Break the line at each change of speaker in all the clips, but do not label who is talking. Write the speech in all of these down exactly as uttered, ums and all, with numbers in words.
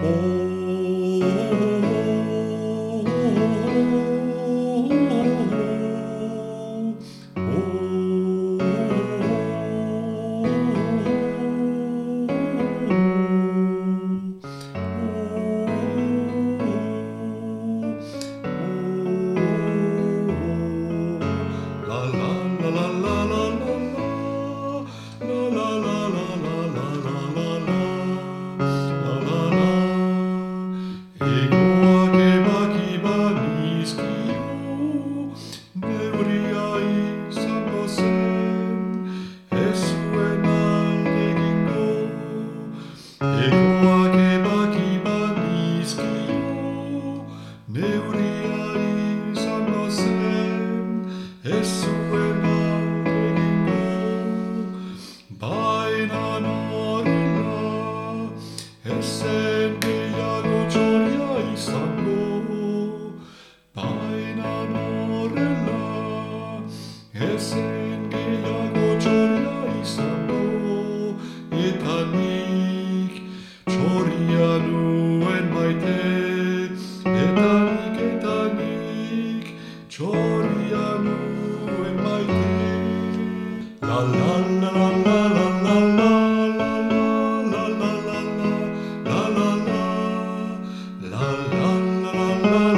Ezen gehiago txoria izango, eta nik txoria nuen maite. Eta nik, eta nik txoria nuen maite. La la la la la la la la la la la la la la la la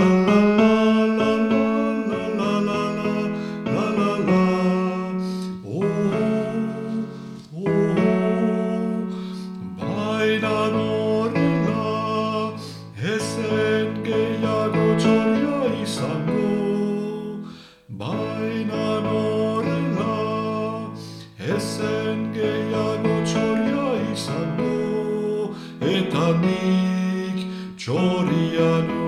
baina horrela ezen gehiago txoria izango, baina horrela ezen gehiago txoria izango, eta nik txoria nuen